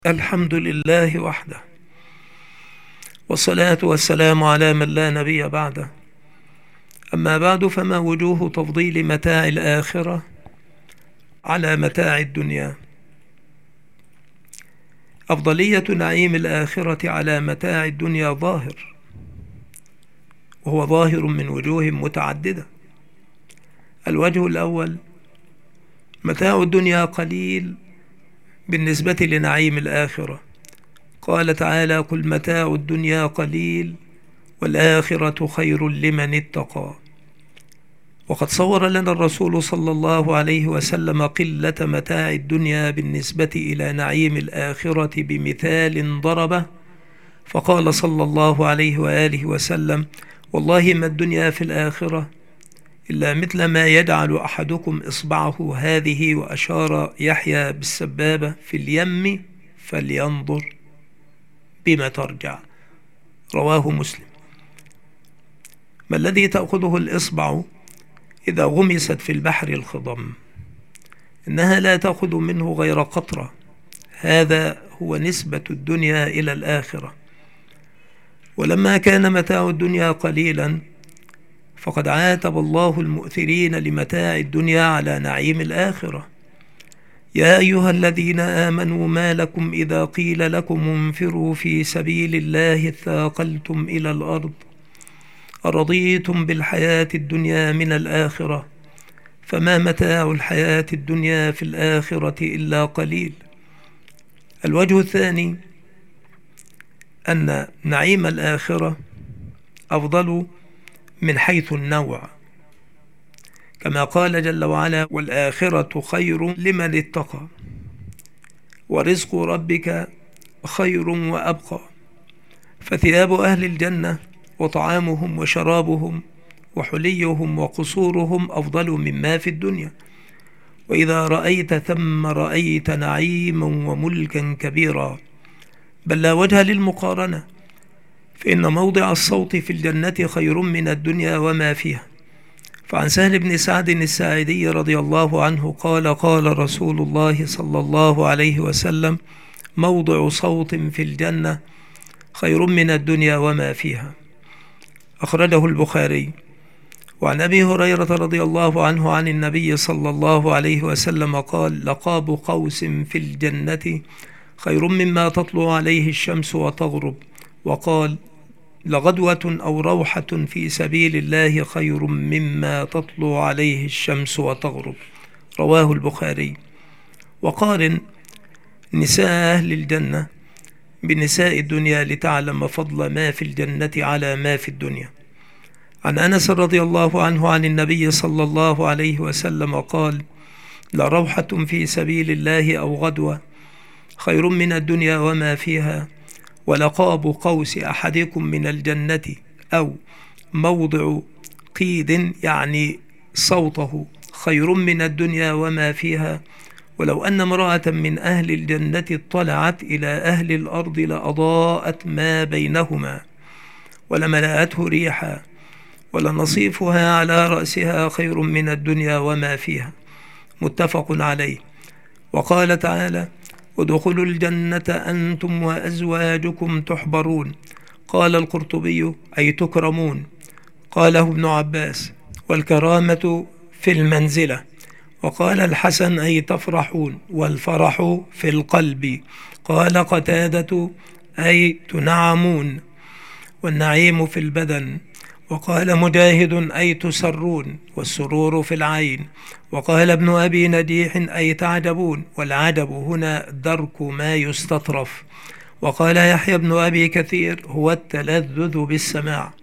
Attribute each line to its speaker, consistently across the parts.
Speaker 1: الحمد لله وحده، والصلاة والسلام على من لا نبي بعده. أما بعد، فما وجوه تفضيل متاع الآخرة على متاع الدنيا؟ أفضلية نعيم الآخرة على متاع الدنيا ظاهر، وهو ظاهر من وجوه متعددة. الوجه الأول: متاع الدنيا قليل بالنسبة لنعيم الآخرة. قال تعالى: قل متاع الدنيا قليل والآخرة خير لمن اتقى. وقد صور لنا الرسول صلى الله عليه وسلم قلة متاع الدنيا بالنسبة إلى نعيم الآخرة بمثال ضربه، فقال صلى الله عليه وآله وسلم: والله ما الدنيا في الآخرة إلا مثل ما يجعل أحدكم إصبعه هذه، وأشار يحيى بالسبابة، في اليم فلينظر بما ترجع. رواه مسلم. ما الذي تأخذه الإصبع إذا غمست في البحر الخضم؟ إنها لا تأخذ منه غير قطرة. هذا هو نسبة الدنيا إلى الآخرة. ولما كان متاع الدنيا قليلا، فقد عاتب الله المؤثرين لمتاع الدنيا على نعيم الآخرة: يا أيها الذين آمنوا ما لكم إذا قيل لكم انفروا في سبيل الله اثاقلتم إلى الأرض أرضيتم بالحياة الدنيا من الآخرة فما متاع الحياة الدنيا في الآخرة إلا قليل. الوجه الثاني: أن نعيم الآخرة أفضل من حيث النوع، كما قال جل وعلا: والآخرة خير لمن اتقى ورزق ربك خير وأبقى. فثياب أهل الجنة وطعامهم وشرابهم وحليهم وقصورهم أفضل مما في الدنيا. وإذا رأيت ثم رأيت نعيما وملكا كبيرا. بل لا وجه للمقارنة، فإن موضع الصوت في الجنة خير من الدنيا وما فيها. فعن سهل بن سعد الساعدي رضي الله عنه قال: قال رسول الله صلى الله عليه وسلم: موضع صوت في الجنة خير من الدنيا وما فيها. أخرجه البخاري. وعن أبي هريرة رضي الله عنه عن النبي صلى الله عليه وسلم قال: لقاب قوس في الجنة خير مما تطلع عليه الشمس وتغرب. وقال: لغدوة أو روحة في سبيل الله خير مما تطلع عليه الشمس وتغرب. رواه البخاري. وقارن نساء أهل الجنة بنساء الدنيا لتعلم فضل ما في الجنة على ما في الدنيا. عن أنس رضي الله عنه عن النبي صلى الله عليه وسلم قال: لروحة في سبيل الله أو غدوة خير من الدنيا وما فيها، ولقاب قوس أحدكم من الجنة أو موضع قيد، يعني صوته، خير من الدنيا وما فيها. ولو أن امرأة من أهل الجنة اطلعت إلى أهل الأرض لأضاءت ما بينهما ولملأته ريحا، ولنصيفها على رأسها خير من الدنيا وما فيها. متفق عليه. وقال تعالى: ادخلوا الجنة أنتم وأزواجكم تحبرون. قال القرطبي: أي تكرمون. قاله ابن عباس: والكرامة في المنزلة. وقال الحسن: أي تفرحون، والفرح في القلب. قال قتادة: أي تنعمون، والنعيم في البدن. وقال مجاهد: أي تسرون، والسرور في العين. وقال ابن أبي نجيح: أي تعجبون، والعجب هنا درك ما يستطرف. وقال يحيى بن أبي كثير: هو التلذذ بالسماع.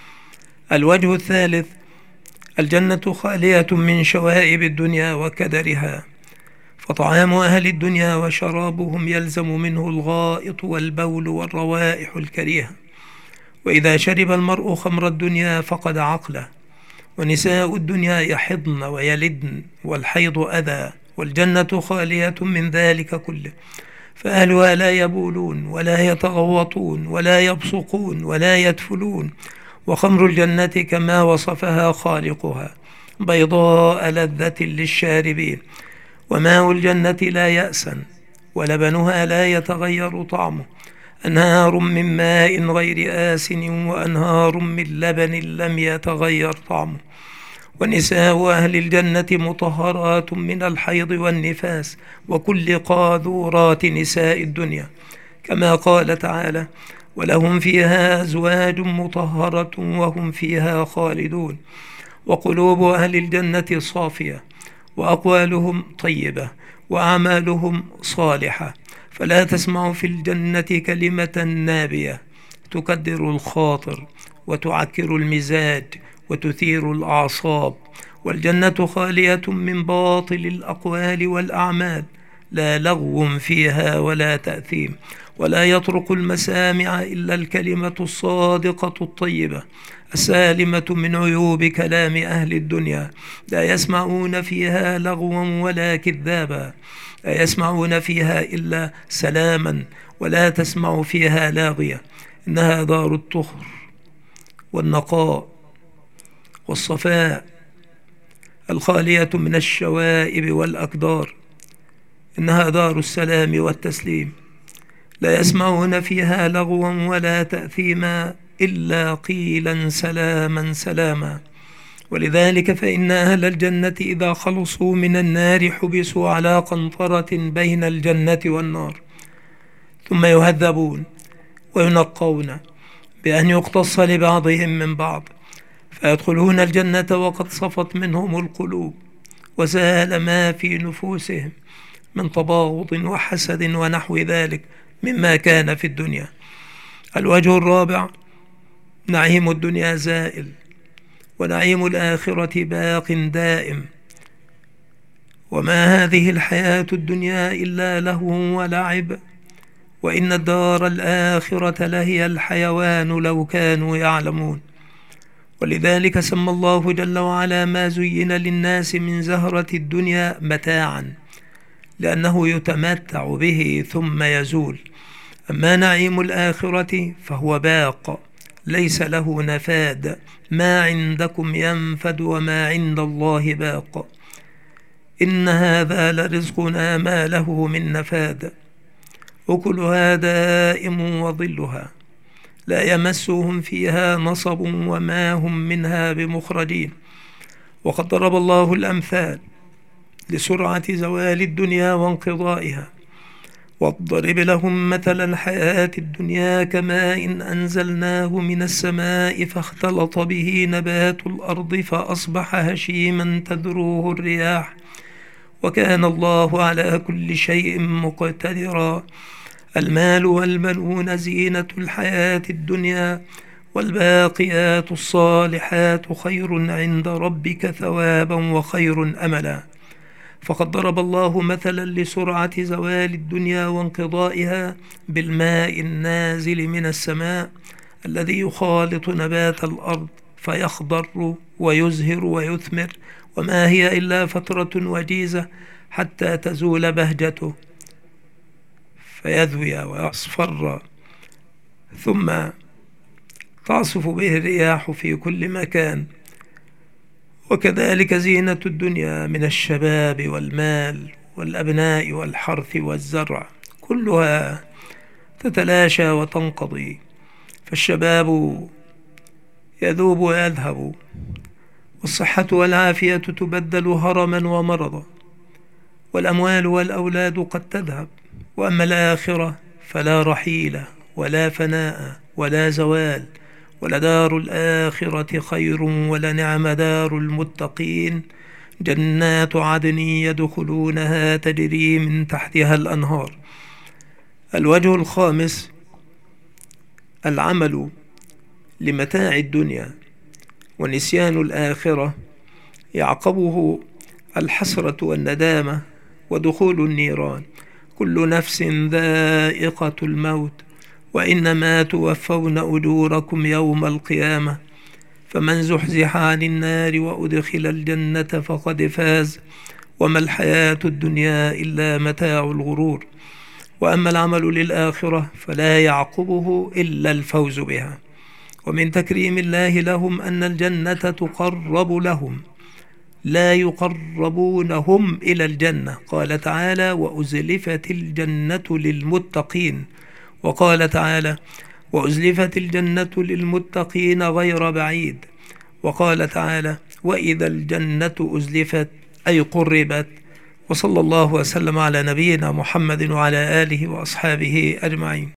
Speaker 1: الوجه الثالث: الجنة خالية من شوائب الدنيا وكدرها، فطعام أهل الدنيا وشرابهم يلزم منه الغائط والبول والروائح الكريهة. وإذا شرب المرء خمر الدنيا فقد عقله. ونساء الدنيا يحضن ويلدن، والحيض أذى، والجنة خالية من ذلك كله، فأهلها لا يبولون ولا يتغوطون ولا يبصقون ولا يدفلون. وخمر الجنة كما وصفها خالقها: بيضاء لذة للشاربين. وماء الجنة لا يأسن ولبنها لا يتغير طعمه، أنهار من ماء غير آسن وأنهار من لبن لم يتغير طعمه. ونساء أهل الجنة مطهرات من الحيض والنفاس وكل قاذورات نساء الدنيا، كما قال تعالى: ولهم فيها أزواج مطهرة وهم فيها خالدون. وقلوب أهل الجنة صافية، وأقوالهم طيبة، وأعمالهم صالحة، فلا تسمع في الجنة كلمة نابية تكدر الخاطر وتعكر المزاج وتثير الأعصاب. والجنة خالية من باطل الأقوال والأعمال، لا لغو فيها ولا تأثيم، ولا يطرق المسامع إلا الكلمة الصادقة الطيبة السالمة من عيوب كلام أهل الدنيا. لا يسمعون فيها لغوا ولا كذابا، لا يسمعون فيها إلا سلاما، ولا تسمع فيها لاغية. إنها دار الطهر والنقاء والصفاء، الخالية من الشوائب والأكدار. إنها دار السلام والتسليم، لا يسمعون فيها لغوا ولا تأثيما إلا قيلا سلاما سلاما. ولذلك فإن أهل الجنة إذا خلصوا من النار حبسوا على قنطرة بين الجنة والنار، ثم يهذبون وينقون بأن يقتص لبعضهم من بعض، فيدخلون الجنة وقد صفت منهم القلوب وزال ما في نفوسهم من تباغض وحسد ونحو ذلك مما كان في الدنيا. الوجه الرابع: نعيم الدنيا زائل، ونعيم الآخرة باق دائم. وما هذه الحياة الدنيا إلا لهو ولعب، وإن الدار الآخرة لهي الحيوان لو كانوا يعلمون. ولذلك سمى الله جل وعلا ما زين للناس من زهرة الدنيا متاعا، لأنه يتمتع به ثم يزول. أما نعيم الآخرة فهو باق ليس له نفاد، ما عندكم ينفد وما عند الله باق، إن هذا لرزقنا ما له من نفاد، أكلها دائم وظلها، لا يمسهم فيها نصب وما هم منها بمخرجين. وقد ضرب الله الأمثال لسرعة زوال الدنيا وانقضائها: واضرب لهم مثل الحياة الدنيا كماء إن أنزلناه من السماء فاختلط به نبات الأرض فأصبح هشيما تذروه الرياح، وكان الله على كل شيء مقتدرا. المال والبنون زينة الحياة الدنيا، والباقيات الصالحات خير عند ربك ثوابا وخير أملا. فقد ضرب الله مثلا لسرعة زوال الدنيا وانقضائها بالماء النازل من السماء الذي يخالط نبات الأرض فيخضر ويزهر ويثمر، وما هي إلا فترة وجيزة حتى تزول بهجته فيذوي ويصفر، ثم تعصف به الرياح في كل مكان. وكذلك زينة الدنيا من الشباب والمال والأبناء والحرث والزرع كلها تتلاشى وتنقضي، فالشباب يذوب ويذهب، والصحة والعافية تبدل هرما ومرضا، والأموال والأولاد قد تذهب. وأما الآخرة فلا رحيل ولا فناء ولا زوال، ولدار الآخرة خير ولنعم دار المتقين، جنات عدن يدخلونها تجري من تحتها الأنهار. الوجه الخامس: العمل لمتاع الدنيا ونسيان الآخرة يعقبه الحسرة والندامة ودخول النيران. كل نفس ذائقة الموت، وإنما توفون أجوركم يوم القيامة، فمن زحزح عن النار وأدخل الجنة فقد فاز، وما الحياة الدنيا إلا متاع الغرور. وأما العمل للآخرة فلا يعقبه إلا الفوز بها. ومن تكريم الله لهم أن الجنة تقرب لهم لا يقربونهم إلى الجنة. قال تعالى: وأزلفت الجنة للمتقين. وقال تعالى: وأزلفت الجنة للمتقين غير بعيد. وقال تعالى: وإذا الجنة أزلفت أي قربت. وصلى الله وسلم على نبينا محمد وعلى آله وأصحابه أجمعين.